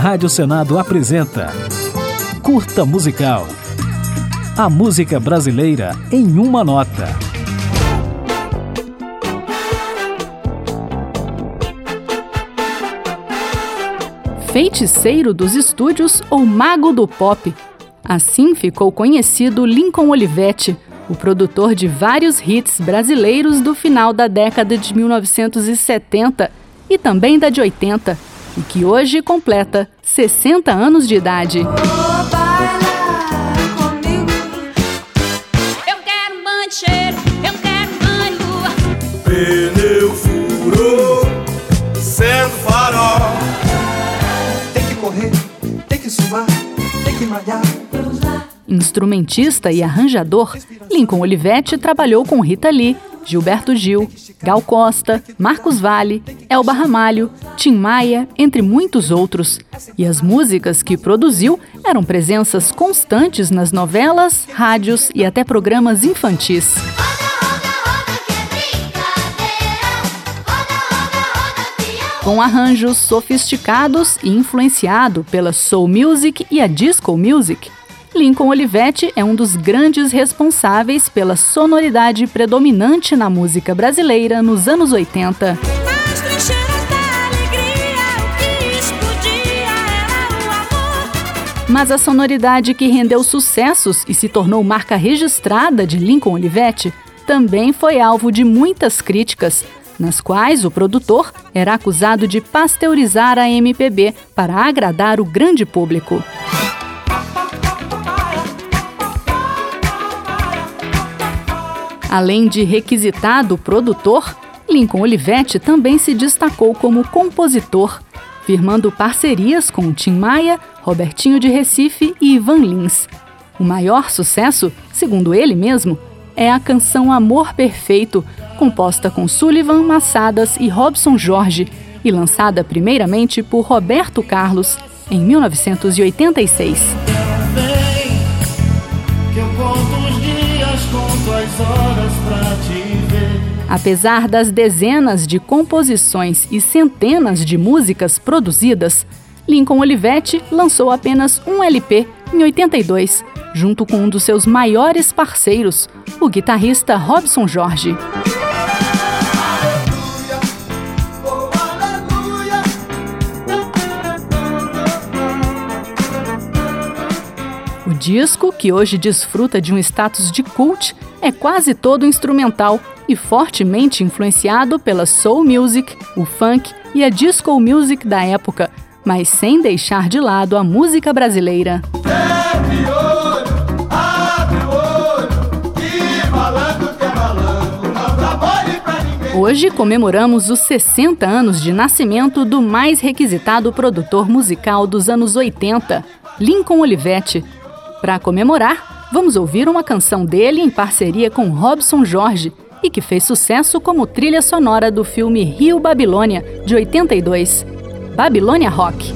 Rádio Senado apresenta Curta Musical. A música brasileira em uma nota. Feiticeiro dos estúdios ou mago do pop. Assim ficou conhecido Lincoln Olivetti, o produtor de vários hits brasileiros do final da década de 1970 e também da de 80, e que hoje completa 60 anos de idade. Eu quero mancheiro, eu quero manho. Pneu furou, sendo farol. Tem que correr, tem que suar, tem que malhar. Instrumentista e arranjador, Lincoln Olivetti trabalhou com Rita Lee, Gilberto Gil, Gal Costa, Marcos Valle, Elba Ramalho, Tim Maia, entre muitos outros. E as músicas que produziu eram presenças constantes nas novelas, rádios e até programas infantis. Com arranjos sofisticados e influenciado pela soul music e a disco music, Lincoln Olivetti é um dos grandes responsáveis pela sonoridade predominante na música brasileira nos anos 80. Mas a sonoridade que rendeu sucessos e se tornou marca registrada de Lincoln Olivetti também foi alvo de muitas críticas, nas quais o produtor era acusado de pasteurizar a MPB para agradar o grande público. Além de requisitado produtor, Lincoln Olivetti também se destacou como compositor, firmando parcerias com Tim Maia, Robertinho de Recife e Ivan Lins. O maior sucesso, segundo ele mesmo, é a canção Amor Perfeito, composta com Sullivan, Massadas e Robson Jorge, e lançada primeiramente por Roberto Carlos, em 1986. Apesar das dezenas de composições e centenas de músicas produzidas, Lincoln Olivetti lançou apenas um LP em 82, junto com um dos seus maiores parceiros, o guitarrista Robson Jorge. O disco, que hoje desfruta de um status de cult, é quase todo instrumental e fortemente influenciado pela soul music, o funk e a disco music da época, mas sem deixar de lado a música brasileira. Hoje comemoramos os 60 anos de nascimento do mais requisitado produtor musical dos anos 80, Lincoln Olivetti. Para comemorar, vamos ouvir uma canção dele em parceria com Robson Jorge e que fez sucesso como trilha sonora do filme Rio Babilônia, de 82, Babilônia Rock.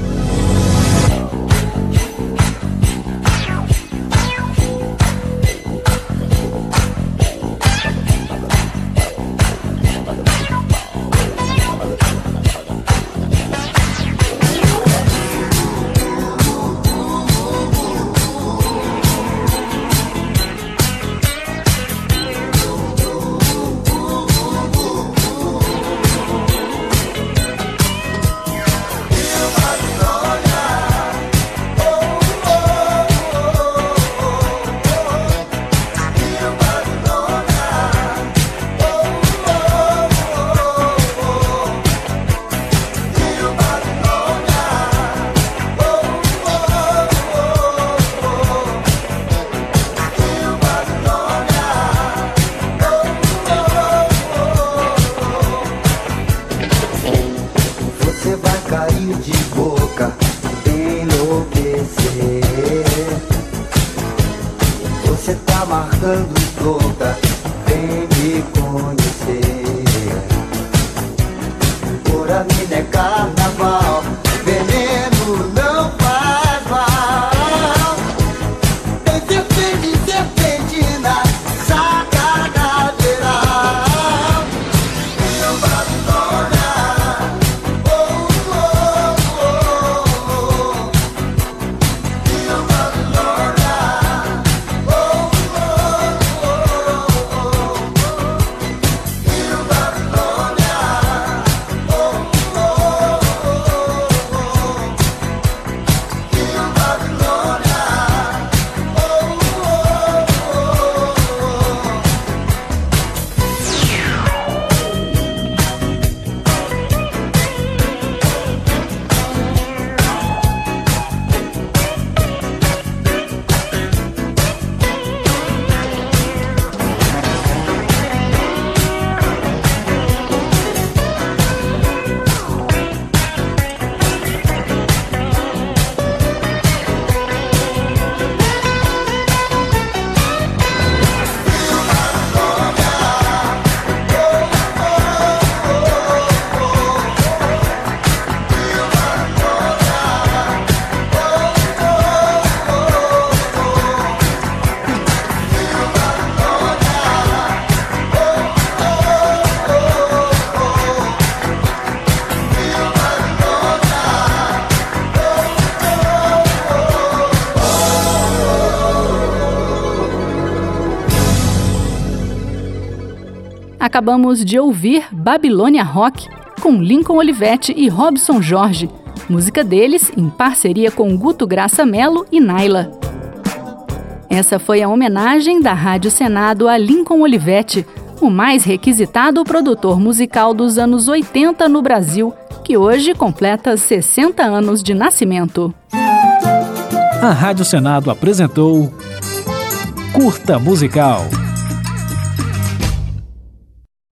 Marcando pronta, vem me conhecer. Por a mina é carnaval, veneno não faz mal. Tem serpente, serpentina, saca cadeira. Meu Babilônia, oh, oh, oh, oh. Acabamos de ouvir Babilônia Rock, com Lincoln Olivetti e Robson Jorge, música deles em parceria com Guto Graça Mello e Naila. Essa foi a homenagem da Rádio Senado a Lincoln Olivetti, o mais requisitado produtor musical dos anos 80 no Brasil, que hoje completa 60 anos de nascimento. A Rádio Senado apresentou Curta Musical.